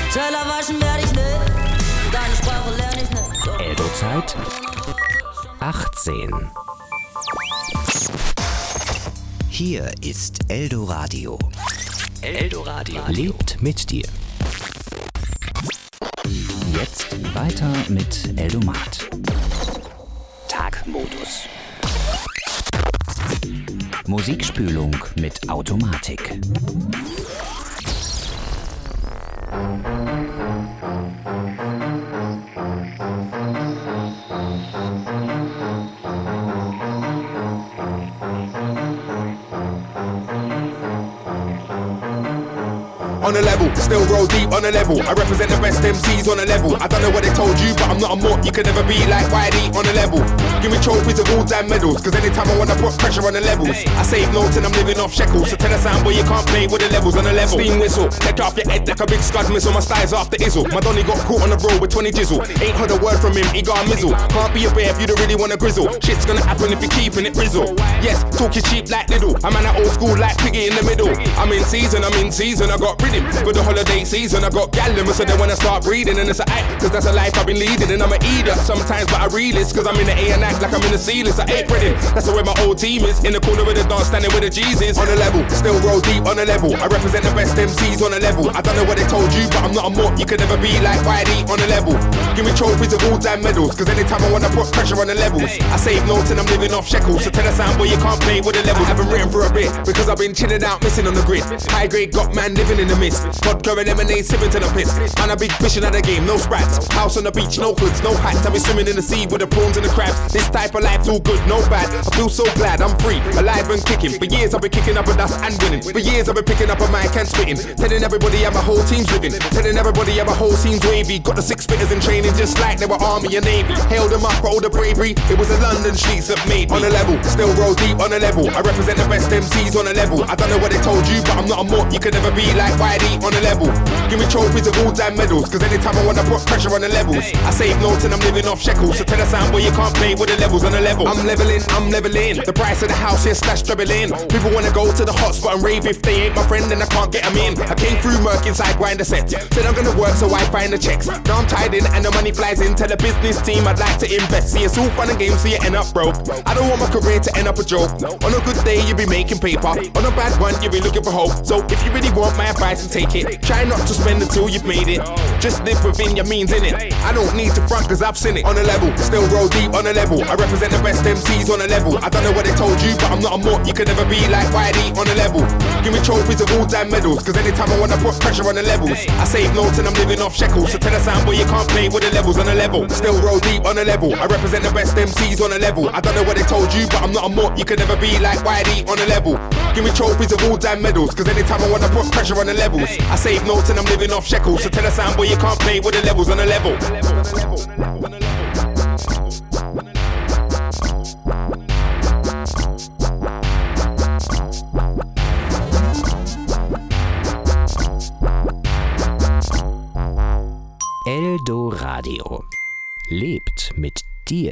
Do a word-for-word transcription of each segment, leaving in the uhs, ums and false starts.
Teller waschen werde ich nicht, deine Sprache lerne ich nicht. So. Eldo-Zeit achtzehn. Hier ist Eldoradio. Eldoradio lebt mit dir. Jetzt weiter mit Eldomat. Tagmodus. Musikspülung mit Automatik. On a level, still roll deep on a level. I represent the best M Cs on a level. I don't know what they told you, but I'm not a mutt. You can never be like Whitey on a level. Give me trophies of all damn medals, cause anytime I wanna put pressure on the levels, I save notes and I'm living off shekels. So tell a sound boy you can't play with the levels on a level. Steam whistle, head off your head like a big scud missile. My style's after Izzle. My Donny got caught on the road with twenty jizzle. Ain't heard a word from him, he got a mizzle. Can't be a bear if you don't really wanna grizzle. Shit's gonna happen if you're keeping it rizzle. Yes, talking cheap like Lidl. I'm an old school like Piggy in the middle. I'm in season, I'm in season, I got rhythm. For the holiday season, I got gallum, so then when I start breathing, and it's a act, cause that's a life I've been leading, and I'm an eater sometimes, but I realist, cause I'm in the A and act like I'm in the C-list. I ain't breading, that's the way my whole team is, in the corner with the dance, standing with the Jesus. On a level, still roll deep on a level, I represent the best M Cs on a level. I don't know what they told you, but I'm not a mutt, you can never be like Whitey on a level. Give me trophies of all damn medals, cause anytime I wanna put pressure on the levels, I save notes and I'm living off shekels, so tell a sound boy you can't play with the levels. I haven't written for a bit, because I've been chilling out, missing on the grid. High grade got man living in the mist, vodka and lemonade sipping to the piss. Man, I be fishing at the game, no sprats. House on the beach, no hoods, no hats. I be swimming in the sea with the prawns and the crabs. This type of life's all good, no bad. I feel so glad I'm free, alive and kicking. For years I've been kicking up a dust and winning. For years I've been picking up a mic and spitting, telling everybody how my whole team's living, telling everybody how my whole team's wavy. Got the six spitters in training just like they were army and navy. Hailed them up for all the bravery. It was the London streets that made me. On a level, still roll deep on a level. I represent the best M Cs on a level. I don't know what they told you, but I'm not a mutt. You can never be like Whitey on a level. Give me trophies of all damn medals, cause anytime I wanna put pressure on the levels, I save notes and I'm living off shekels, so tell a sound boy you can't play with the levels on the level. I'm leveling, I'm leveling, the price of the house here slash trebling. People wanna go to the hot spot and rave. If they ain't my friend then I can't get them in. I came through Merc inside grind the set, said I'm gonna work so I find the checks. Now I'm tied in and the money flies in. Tell the business team I'd like to invest. See, it's all fun and games so you end up broke. I don't want my career to end up a joke. On a good day you be making paper, on a bad one you be looking for hope. So if you really want my advice and take it, try not to spend until you've made it. Just live within your means, innit? I don't need to front cause I've seen it. On a level, still roll deep on a level. I represent the best M Cs on a level. I don't know what they told you, but I'm not a mutt. You can never be like Whitey on a level. Give me trophies of all damn medals, cause anytime I wanna put pressure on the levels, I save notes and I'm living off shekels, so tell a sound boy you can't play with the levels on a level. Still roll deep on a level. I represent the best M Cs on a level. I don't know what they told you, but I'm not a mutt. You can never be like Whitey on a level. Give me trophies of all damn medals, cause anytime I wanna put pressure on the levels, I save notes and I'm living off shekels, so tell a sound boy you can't play with the levels on a level. Eldoradio lebt mit dir.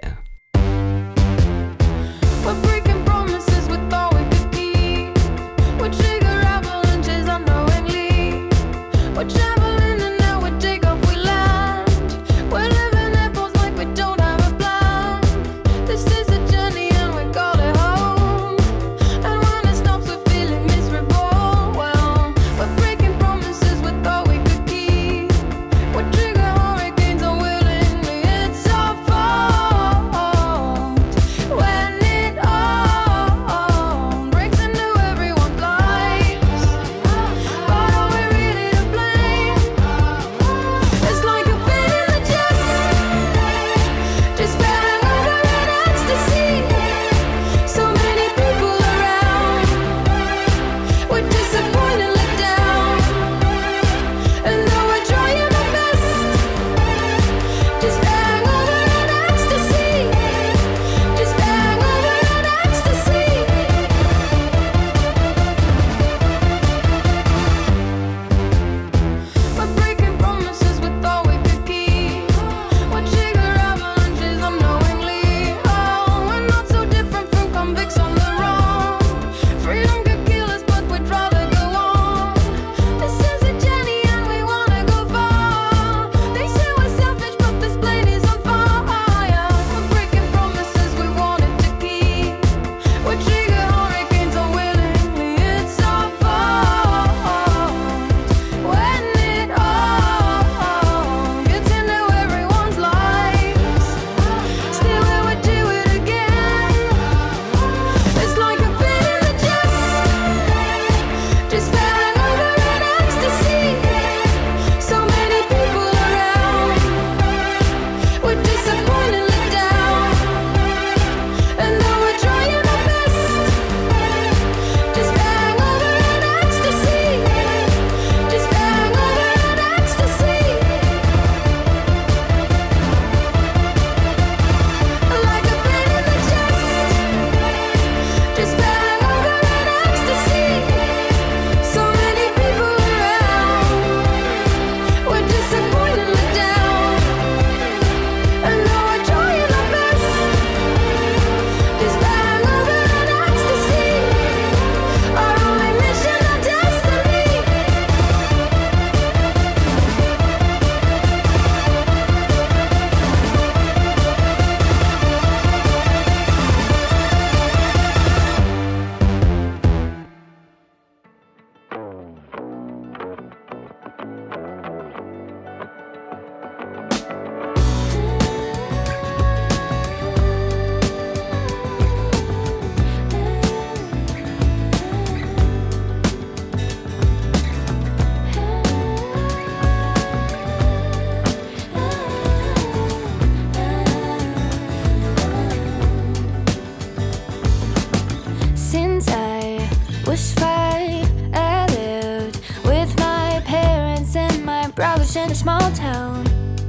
was in a small town.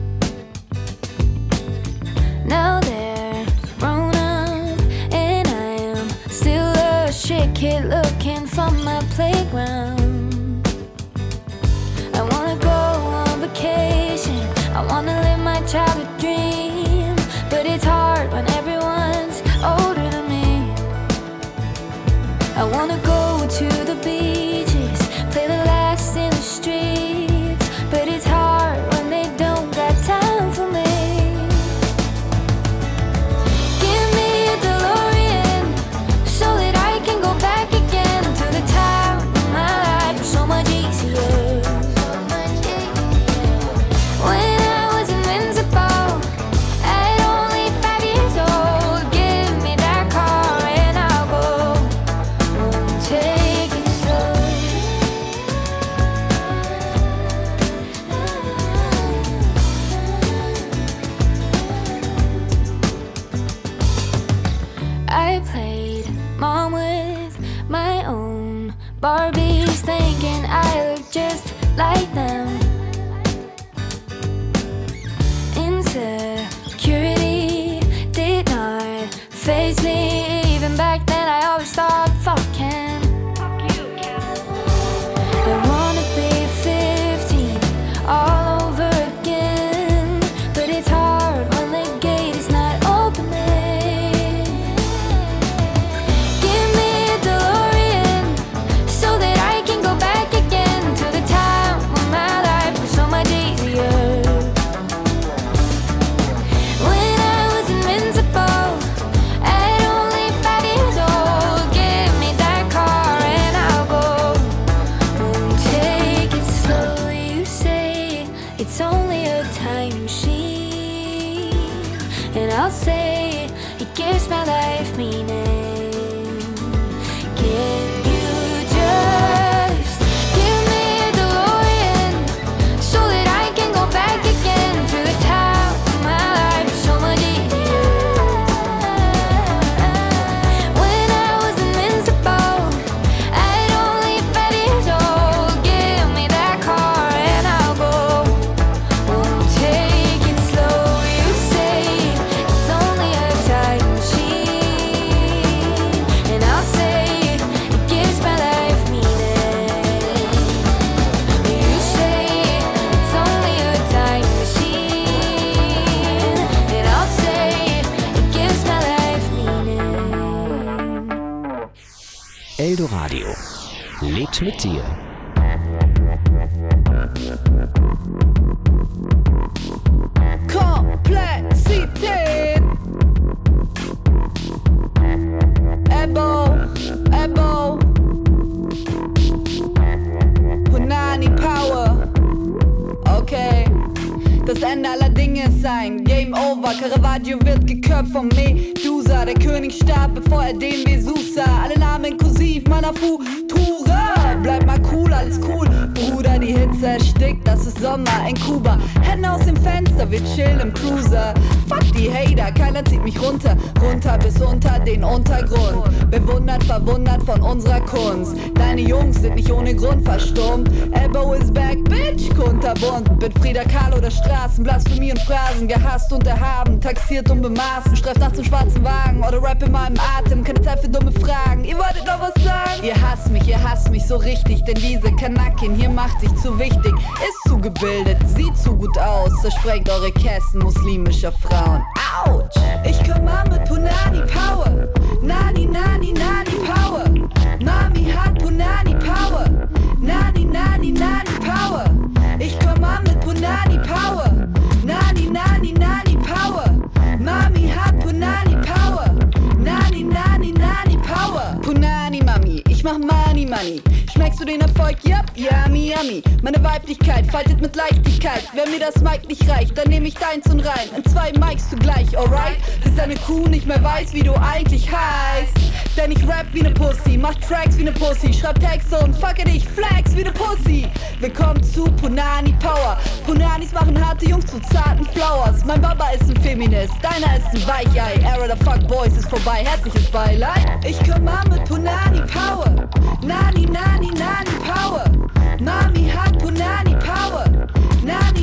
Now they're grown up, and I am still a shit kid looking for my playground. I wanna go on vacation, I wanna live my childhood dream, but it's hard when everyone's older than me. I wanna go to the beaches, play the last in the streets, but it's hard when they don't got time for me. Give me a DeLorean so that I can go back again to the time when my life was so much easier. When I was invincible at only five years old, give me that car and I'll go. Won't take it slow. I played mom with my own Barbies, thinking I look just like them. Insecurity did not faze me. Even back then I always thought, fuck Ken. I wanna be fifteen all over again, but it's hard when the gate is not opening. Give me a DeLorean so that I can go back again to the time when my life was so much easier. When I was invincible at only five years old, give me that car and I'll go. Won't take it slow. You say it's only a time machine, and I'll say it gives my life meaning. Can you just give me a DeLorean so that I can go back again to the time when my life was so much easier? When I was invincible at only five years old, give me that car and I'll go. Won't take it slow. You say it's only a time machine, and I'll say it gives my life meaning. You say it's only a time machine, and I'll say it gives my life meaning. Eldoradio lebt mit dir. Komplexität. Ebo, Ebo. Punani Power. Okay. Das Ende aller Dinge ist ein Game Over. Caravaggio wird geköpft vom Medusa. Der König starb, bevor er den Vesuv sah. Alle Namen kursiv meiner Futura. Bleib mal cool, alles cool. Bruder, die Hitze erstickt, das ist Sommer in Kuba. Hände aus dem Fenster, wir chillen im Cruiser. Fuck die Hater, keiner zieht mich runter. Runter bis unter den Untergrund. Bewundert, verwundert von unserer Kunst. Deine Jungs sind nicht ohne Grund verstummt. Ebo is back, bitch, kunterbunt. Bin Frida Kahlo der Straßen, Blasphemie und Phrasen. Gehasst und erhaben, taxiert und bemaßen. Streift nachts im schwarzen Wagen oder Rap in meinem Atem. Keine Zeit für dumme Fragen, ihr wolltet noch was sagen? Ihr hasst mich, ihr hasst mich so richtig. Denn diese Kanakin hier macht sich zu wichtig. Ist zu gebildet, sieht zu gut aus. Zersprengt eure Kästen muslimischer Frauen. Autsch! Ich komm an mit Punani Power. Nani, nani, nani Power. Mami hat Punani Power. Nani, nani, nani Power. Ich komm an mit Punani Power. Nani, nani, nani Power. Mami hat Punani Power. Nani, nani, nani Power. Punani Mami, ich mach Money, Money. Schmeckst du den Erfolg? Yup, yummy, yummy. Meine Weiblichkeit faltet mit Leichtigkeit. Wenn mir das Mic nicht reicht, dann nehm ich deins und rein. In zwei Mics zugleich, alright? Bis deine Kuh nicht mehr weiß, wie du eigentlich heißt. Denn ich rap wie ne Pussy, mach Tracks wie ne Pussy, schreib Texte und fucke dich, flex wie ne Pussy. Willkommen zu Punani Power. Punanis machen harte Jungs zu zarten Flowers. Mein Baba ist ein Feminist, deiner ist ein Weichei. Era der Fuckboys ist vorbei, herzliches Beileid. Ich komm an mit Punani Power. Nani, nani, nani Power. Mami hat Punani Power. Nani,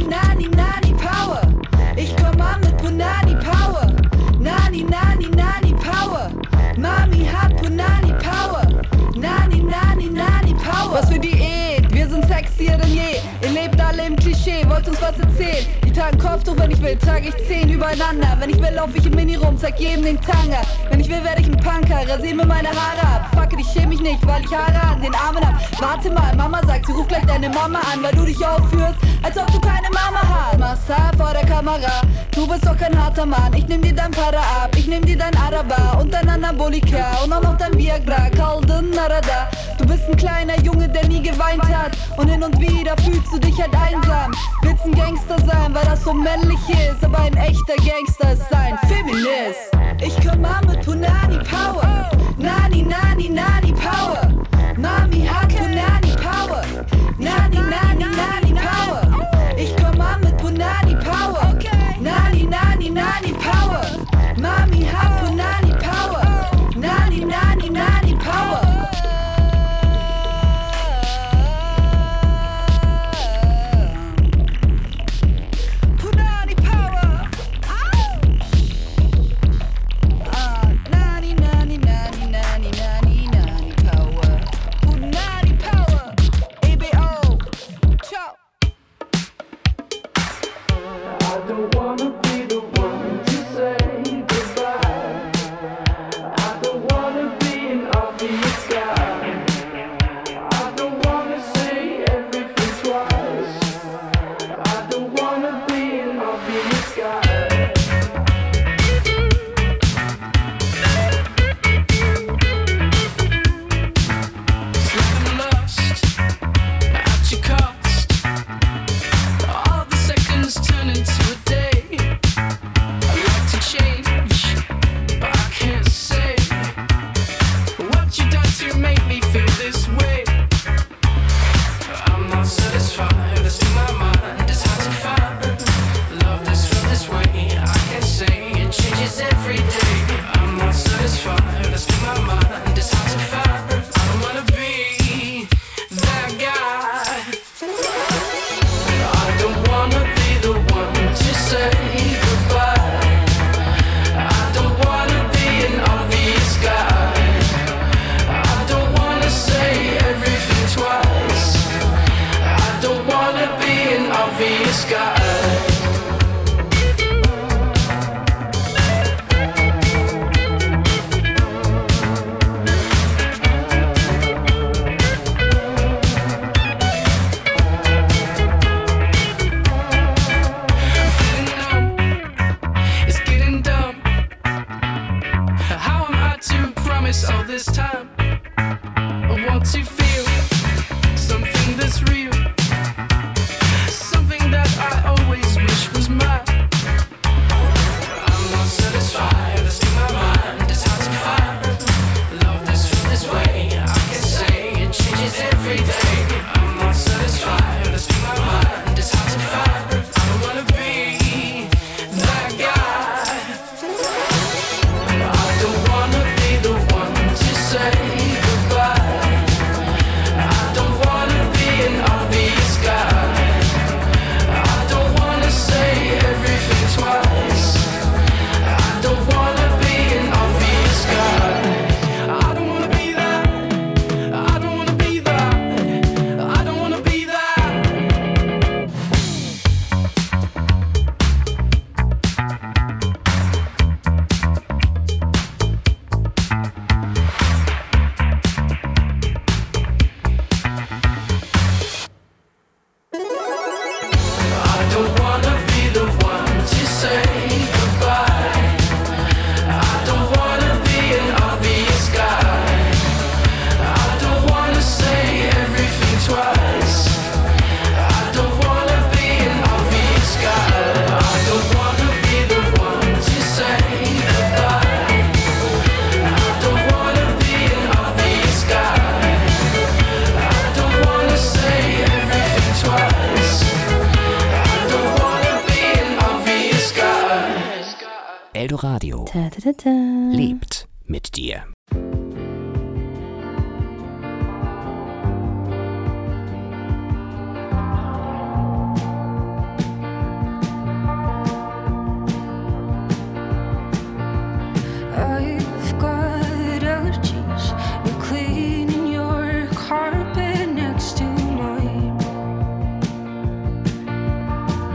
uns was erzählen. Ich trage ein Kopftuch, wenn ich will, trage ich zehn übereinander. Wenn ich will, lauf ich im Mini rum, zeig jedem den Tanga. Wenn ich will, werde ich ein Punker, rasier mir meine Haare ab. Fuck it, ich schäme mich nicht, weil ich Haare an den Armen hab. Warte mal, Mama sagt, sie ruft gleich deine Mama an, weil du dich aufführst, als ob du keine Mama hast. Mach's hart vor der Kamera, du bist doch kein harter Mann. Ich nehm dir dein Para ab, ich nehm dir dein Araber und dein Anabolika und auch noch dein Viagra, Kalden Narada. Du bist ein kleiner Junge, der nie geweint hat und hin und wieder fühlst du dich halt einsam. Willst ein Gangster sein, weil das so männlich ist, aber ein echter Gangster ist ein Feminist. Ich komm an mit Punani Power, Nani, Nani, Nani Power. Mami hat Punani Power, Nani, Nani, Nani Power. Ich komm an mit Punani Power, Nani, Nani, Nani Power. Mami hat Punani Power, Nani, Nani, Nani Power. Eldoradio Ta, ta, ta, ta. lebt mit dir. I've got allergies. You're cleaning your carpet next to mine.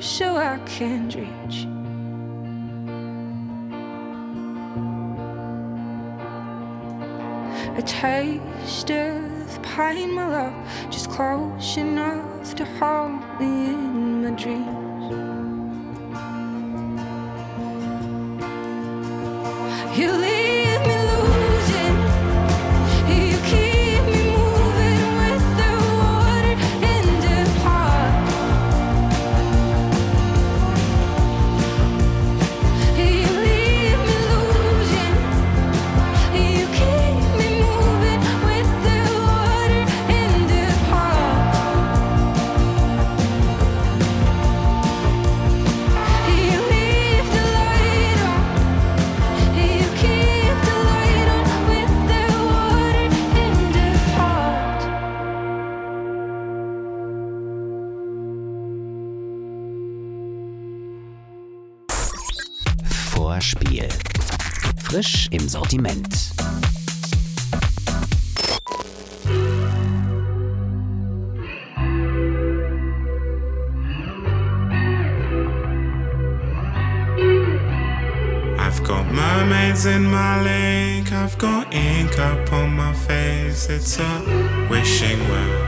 so I can't reach. A taste of pine, my love, just close enough to hold me in my dreams. You leave me losing, you keep me moving with the water in the heart. You leave me losing, you keep me moving with the water in the heart. You leave the light on. You keep the light on with the water in the heart. Vorspiel. Frisch im Sortiment. I've got mermaids in my lake, I've got ink up on my face, it's a wishing well.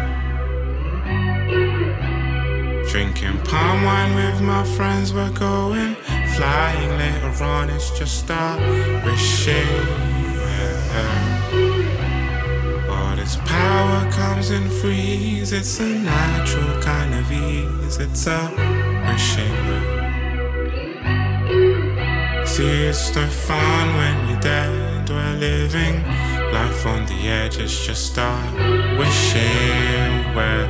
Drinking palm wine with my friends, we're going flying later on, it's just a wishing well. All this power comes in freeze, it's a natural kind of ease, it's a wishing well. See, it's no fun when you're dead, we're living life on the edge, it's just a wishing well.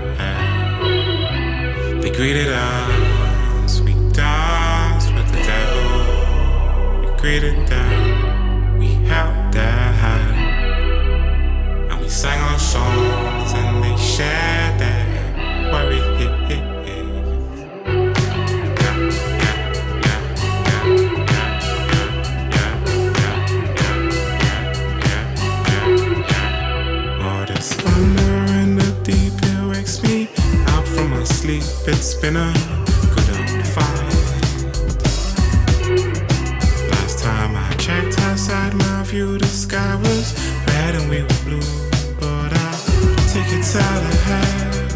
They greeted us, we danced with the devil. We greeted them, we held their hand, and we sang our songs and they shared their worry. It's been a good old fight. Last time I checked outside my view, the sky was red and we were blue. But I'll take it out ahead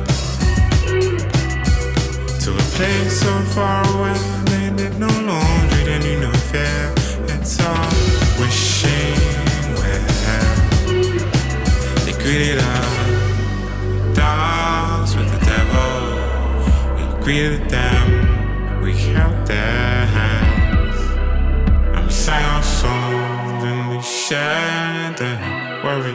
to a place so far away. They did no laundry, they knew no fear. It's all wishing well. They greeted us, danced with the devil. Greeted them, we held their hands, and we sang our songs and we shared their worry.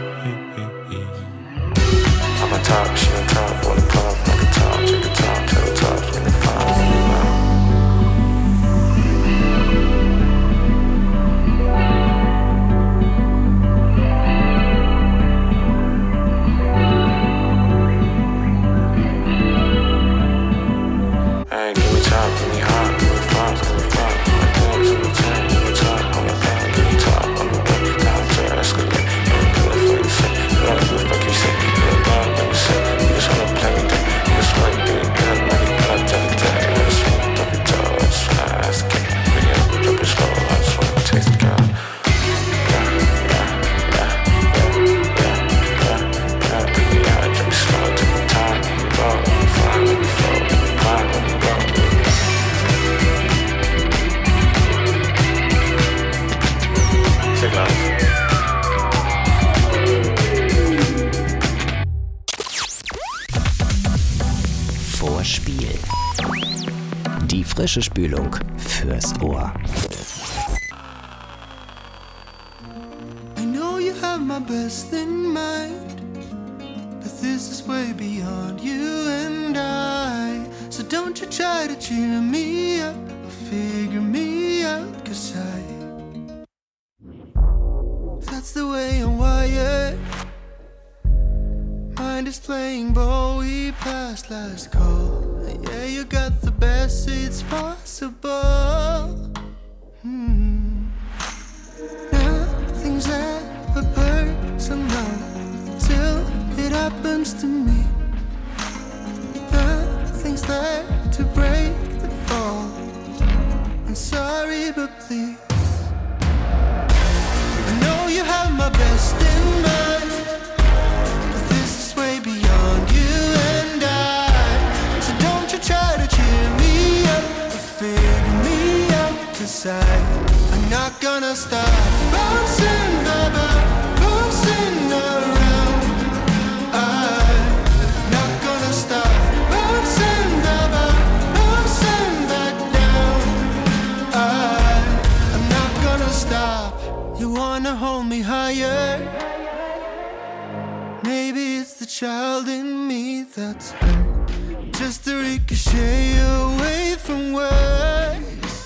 I'm on top, she on top, on the puff, like a top, take a top, tail top, in the fire. Vorspiel. Die frische Spülung fürs Ohr. I know you have my best in mind, but this is way beyond you and I. So don't you try to cheer me up or figure me out, 'cause I, that's the way I'm wired. Mind is playing ball, we passed last call. Yeah, you got the best seats possible. Hmm. Nothing's ever personal till it happens to me. Nothing's there to break the fall. I'm sorry, but please. I know you have my best in mind, but this is way beyond you and I. So don't you try to cheer me up or figure me out, 'cause I, I'm not gonna stop bouncing, baby, bouncing around. I'm not gonna stop bouncing, baby, bouncing back down. I, I'm not gonna stop. You wanna hold me higher? Maybe it's the child in me that's hurt, just to ricochet away from words.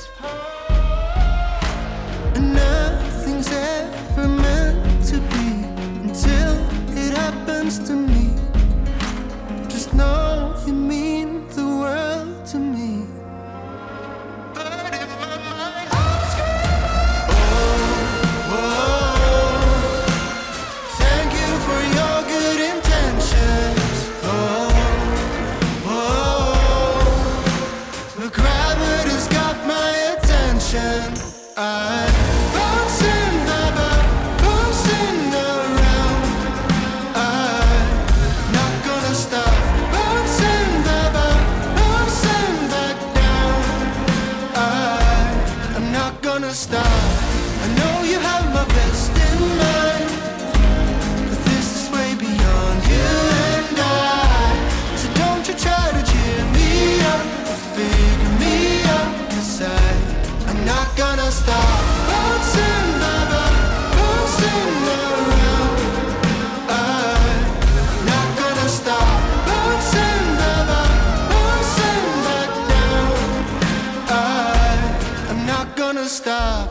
And nothing's ever meant to be until it happens to me. Just know you mean the world to me. But in my mind, I'm screaming. Oh, oh, thank you for your good intentions. Oh, oh, the gravity's got my attention. I'm bouncing, baby, bouncing around. I'm not gonna stop bouncing, baby, bouncing back down. I, I'm not gonna stop. I know you have my best in mind, but this is way beyond you and I. So don't you try to cheer me up or figure me out, 'cause I, I'm not gonna stop bouncing, baby, bouncing around. I'm not gonna stop bouncing, baby, bouncing back down. I, I'm not gonna stop.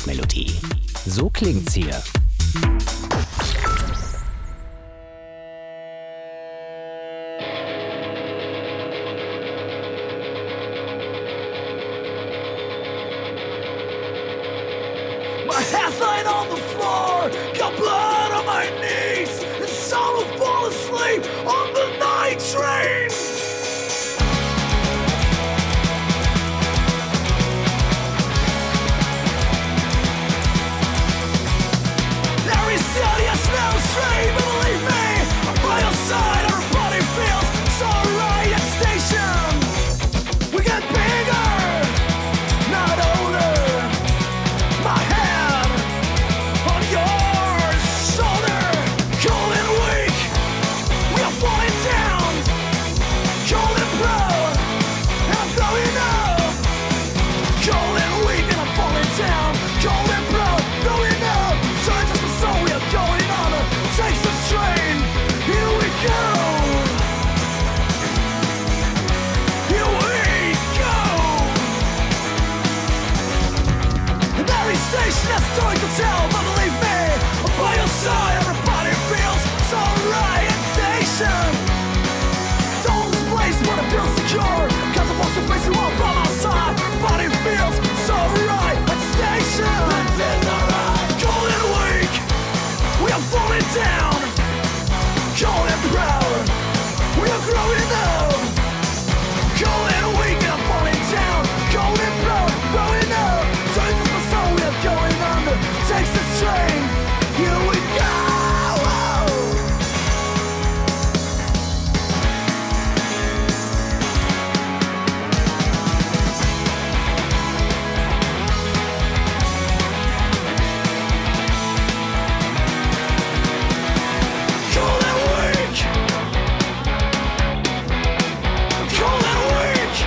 Hintergrundmelodie. So klingt's hier. My hands lying on the floor, got blood on my knees, and some will fall asleep on the night train. Every city I smell straight, but believe me, I'm by your side. Everybody feels so right at station. We get bigger, not older. My hand on your shoulder, cold and weak. We are falling down, cold and proud, and I'm growing up. Cold and weak, and I'm falling down, cold and proud, growing up. Turns us my soul, we are going on a takes the strain. Here we go. Here we go. And every station has a story to tell, but believe me, I'm by your side. Everybody feels so right at station. Don't this place, but I feel secure, cause I'm also facing all by my side. Everybody feels so right at station. It feels alright. Cold and weak, we are falling down. Cold and proud, we are growing up. Cold and weak, and I'm falling down. Cold and proud, growing up. Turns us my soul, we are going under. Takes the strain, here we go. Cold and weak. Cold and weak.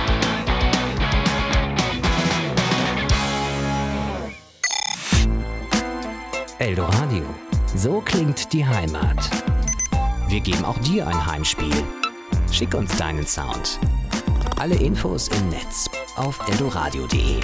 Eldoradio. So klingt die Heimat. Wir geben auch dir ein Heimspiel. Schick uns deinen Sound. Alle Infos im Netz auf eldoradio punkt de.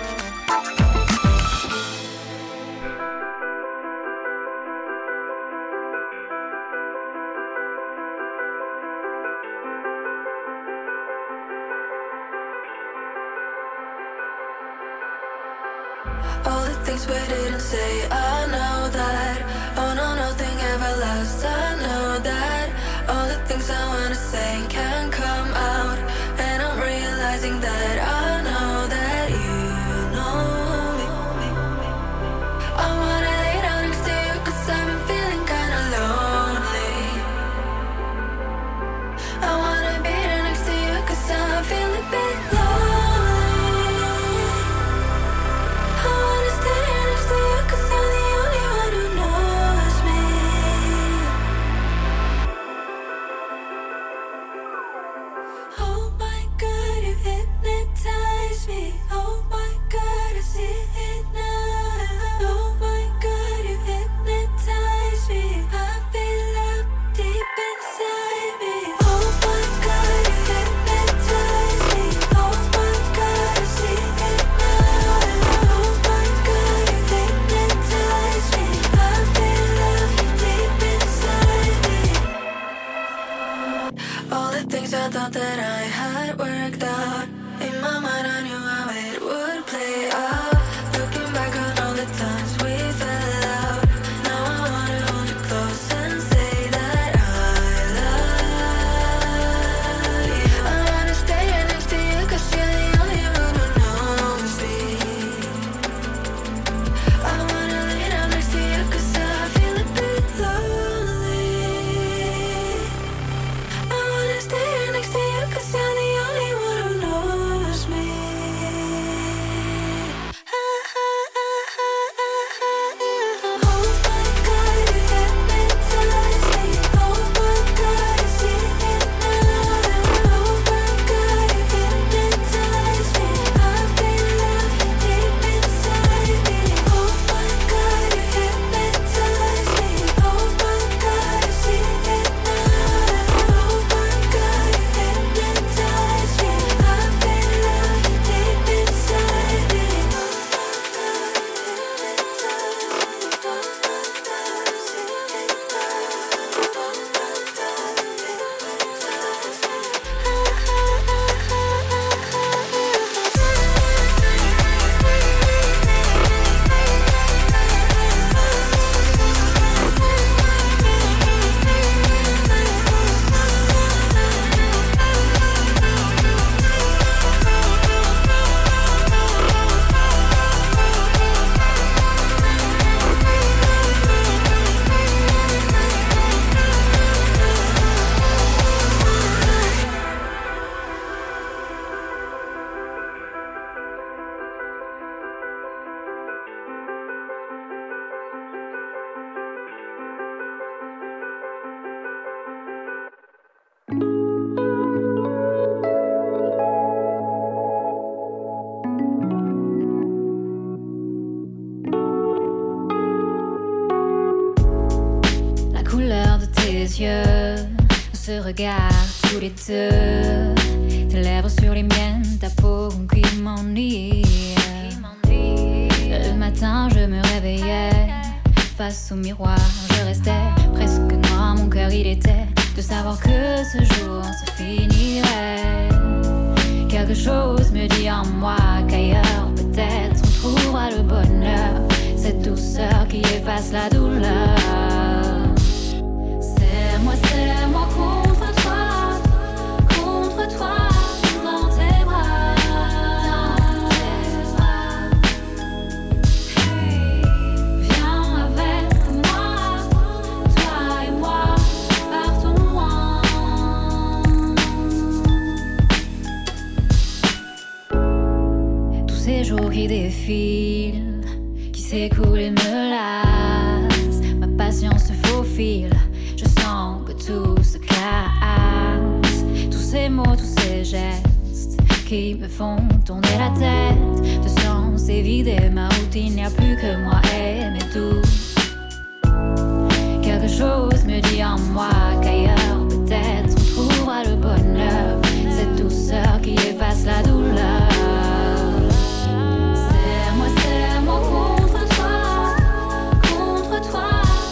All the things we didn't say, I know that. Oh no, nothing ever lasts, I know that. All the things I wanna say can't come out, and I'm realizing that I know that you know me. I wanna lay down next to you, cause I've been feeling kinda lonely. I wanna be there next to you, cause I feel a bit lonely. I wanna stay here next to you, cause you're the only one who knows me. Oh my God, you hypnotize me. Oh my God, I see it now. Oh my God, you hypnotize me. I feel up deep inside me. Oh my God, you hypnotize me. Oh my God, I see it now. Oh my God, you hypnotize me. I feel up deep inside me. All the things I thought that I had worked out, in my mind I knew how it would play out. Looking back on all the times we fell out, now I wanna hold you close and say that I love you. I wanna stay here next to you, cause you're the only one who knows me. I wanna lay down next to you, cause I feel a bit lonely. I wanna stay here next to you, cause you're the les yeux, ce regard tous les deux, tes lèvres sur les miennes, ta peau qui m'ennuie. Le matin je me réveillais face au miroir, je restais presque noir, mon cœur il était de savoir que ce jour se finirait. Quelque chose me dit en moi qu'ailleurs peut-être on trouvera le bonheur, cette douceur qui efface la douleur. Serre-moi, serre-moi contre toi, contre toi, dans tes bras, dans tes bras. Hey, viens avec moi, toi et moi, partons loin. Tous ces jours qui défilent, qui s'écoulent et me lassent, ma patience se faufile. Je sens que tout se casse. Tous ces mots, tous ces gestes qui me font tourner la tête. De sens est vidé, ma routine, n'y a plus que moi et mes doutes. Quelque chose me dit en moi qu'ailleurs peut-être on trouvera le bonheur, cette douceur qui efface la douleur. Serre-moi, serre-moi contre toi, contre toi.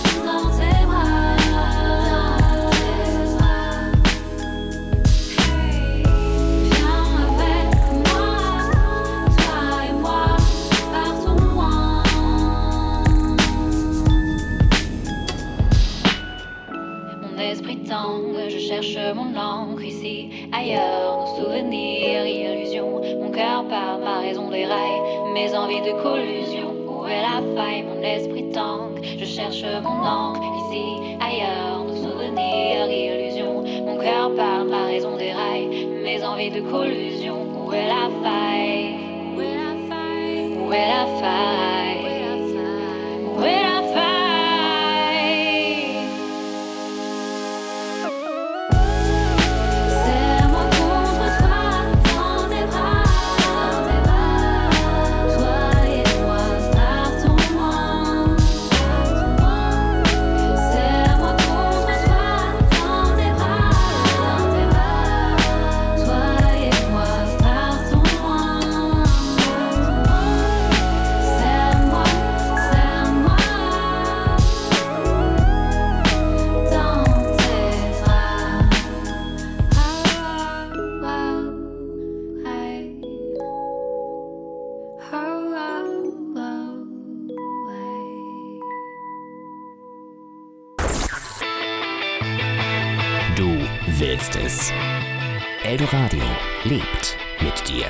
Je cherche mon encre ici, ailleurs, nos souvenirs, illusions. Mon cœur parle par raison des rails, mes envies de collusion. Où est la faille, mon esprit tangue. Je cherche mon encre ici, ailleurs, nos souvenirs, illusions. Mon cœur parle par raison des rails, mes envies de collusion. Où est la faille? Où est la faille? Où est la faille? Où est la faille? Willst es. Eldoradio lebt mit dir.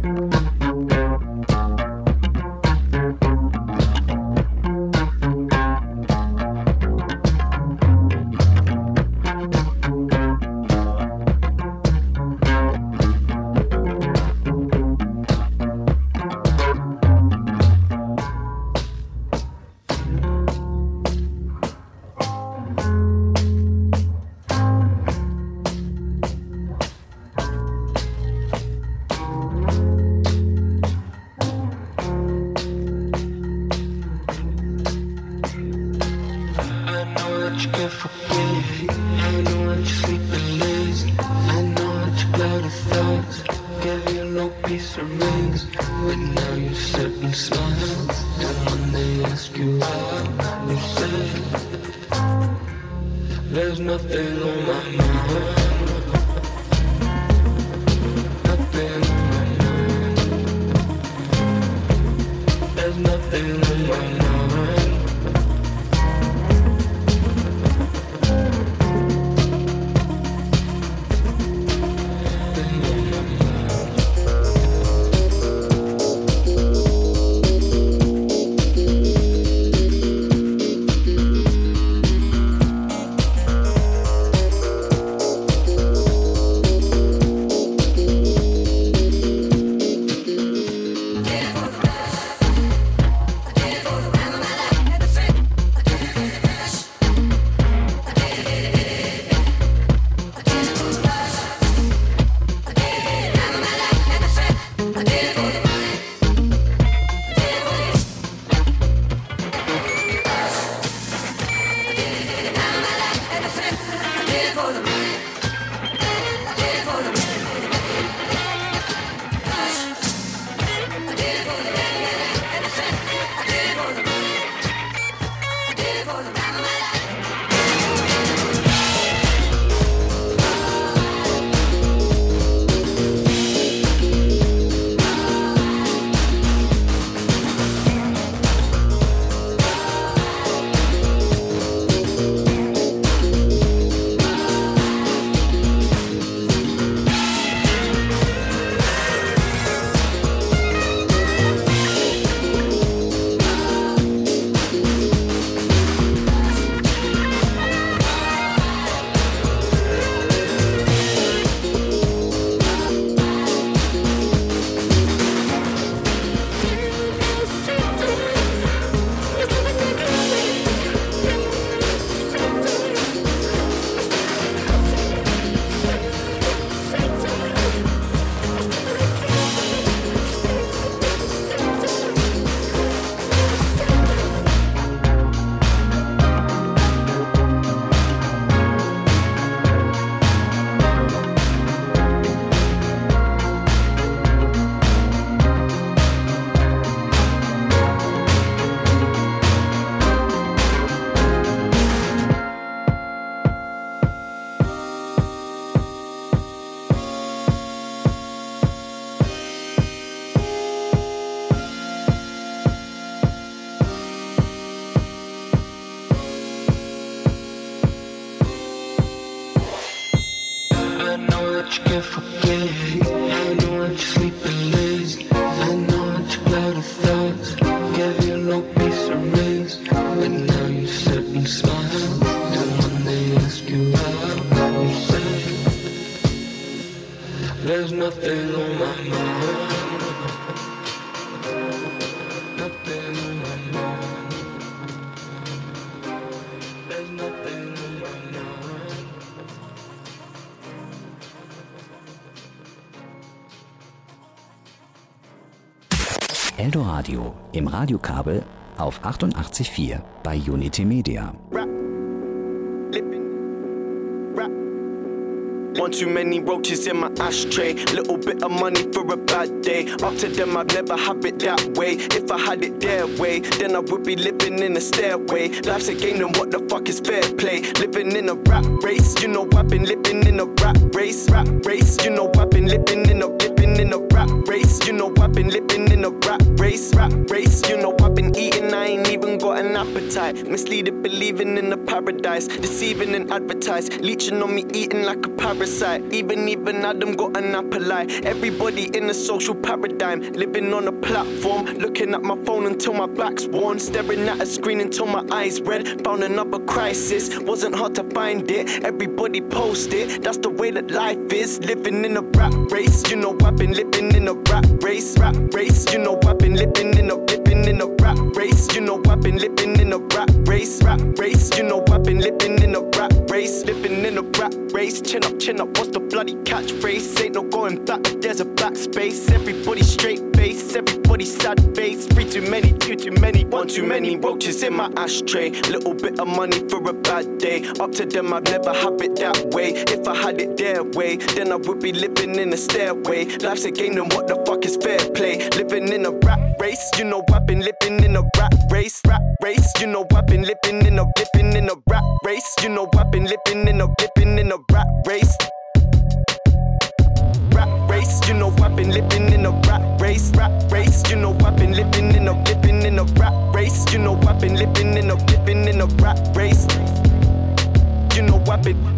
Eldoradio im Radiokabel auf achtundachtzig Komma vier bei Unity Media. One too many roaches in my ashtray. Little bit of money for a bad day. Up to them, I'd never have it that way. If I had it their way, then I would be living in a stairway. Life's a game, then what the fuck is fair play? Living in a rap race, you know I've been living in a rap race. Rap race, you know I've been living in a living in a rap race. You know I've been living in a rap race. Rap race, you know I've been eating, I ain't even got an appetite. Misleading, believing in a paradise, deceiving and advertise, leeching on me, eating like a parasite. Even, even Adam got an apple eye. Everybody in a social paradigm, living on a platform, looking at my phone until my back's worn, staring at a screen until my eyes red. Found another crisis, wasn't hard to find it. Everybody post it, that's the way that life is. Living in a rat race, you know I've been living in a rat race. Rat race, you know I've been living in a living in a rat race. You know I've been living in a rat race. Rat race, you know I've been living in a rat race. Living in a rat race. Chin up, chin up, what's the bloody catchphrase? Ain't no going back, but there's a backspace. Everybody straight face, everybody sad face. Three too many, two too many, one too many roaches in my ashtray. Little bit of money for a bad day. Up to them, I'd never have it that way. If I had it their way, then I would be living in a stairway. Life's a game, then what the fuck is fair play? Living in a rat race, you know I've been living in a rat race. Rat race, you know I've been living in a living in a rat race. You know I've been living in a living in a rat race. Rat race, you know I've been living in a rat race. Rat race, you know I've been living in a living in a rat race. You know I've been living in a living in a rat race. You know I've been.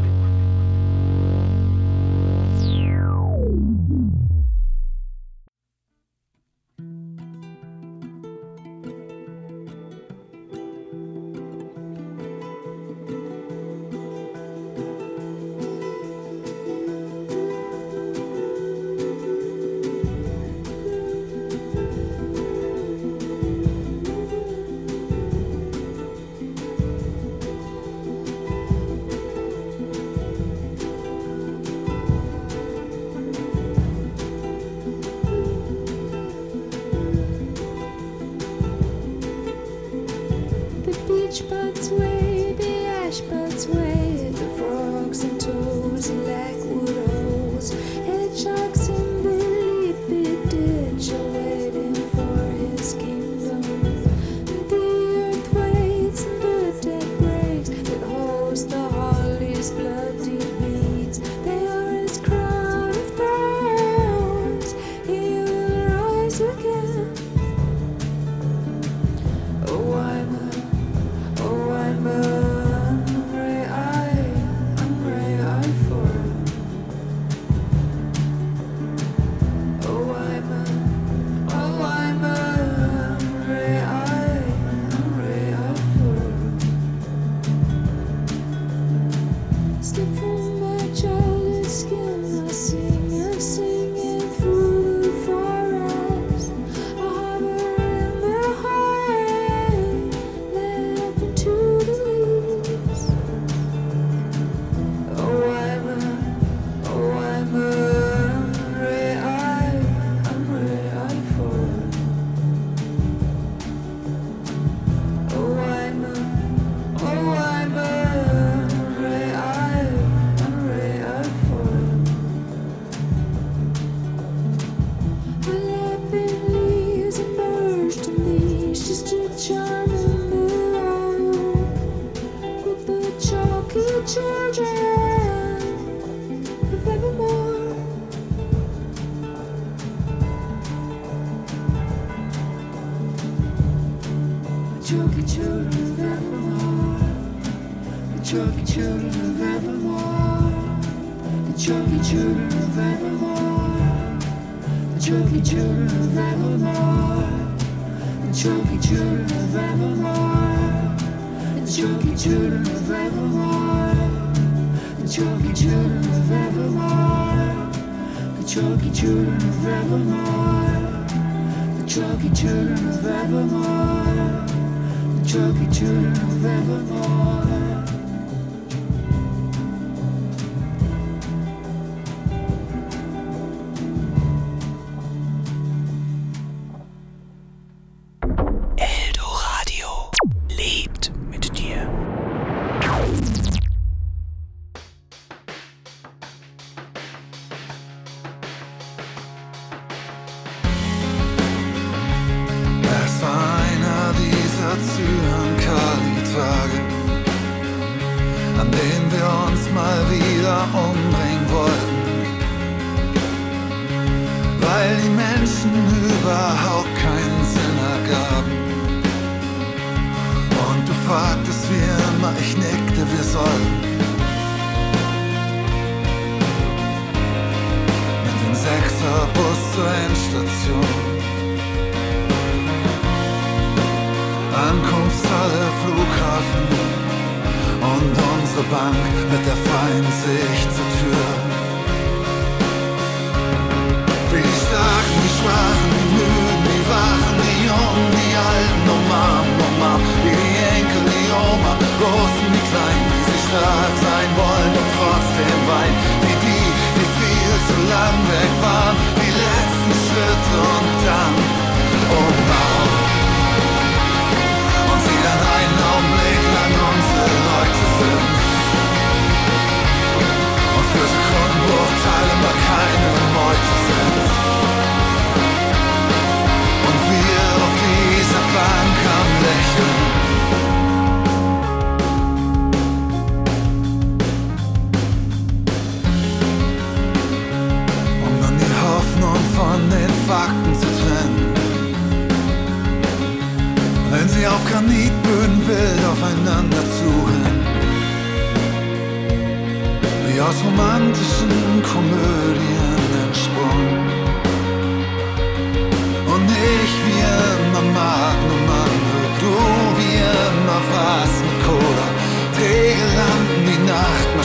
Es war einer dieser Zyankali-Tage, ich nickte, wir sollten mit dem Sechserbus zur Endstation. Ankunftshalle, Flughafen und unsere Bank mit der feinen Sicht zur Tür. Wie die Starken, die Schwachen, die Müden, die Wachen, die Jungen, die Alten, umarmen, umarmen, wie die Enkel, die Oma, Großen, die Kleinen, wie sie stark sein wollen und trotzdem weinen, wie die, die viel zu lang weg waren, die letzten Schritte und dann umarmen. Und sie dann einen Augenblick lang unsere Leute sind und für Sekundenbruchteile mal keine Meute sind. Und wir auf dieser Bank am Lächeln. Um dann die Hoffnung von den Fakten zu trennen. Wenn sie auf Granitböden wild aufeinander zurennen. Wie aus romantischen Komödien entsprungen. Und ich wie immer Magnum andere, du wie immer was mit Cola. Träge landen die Nacht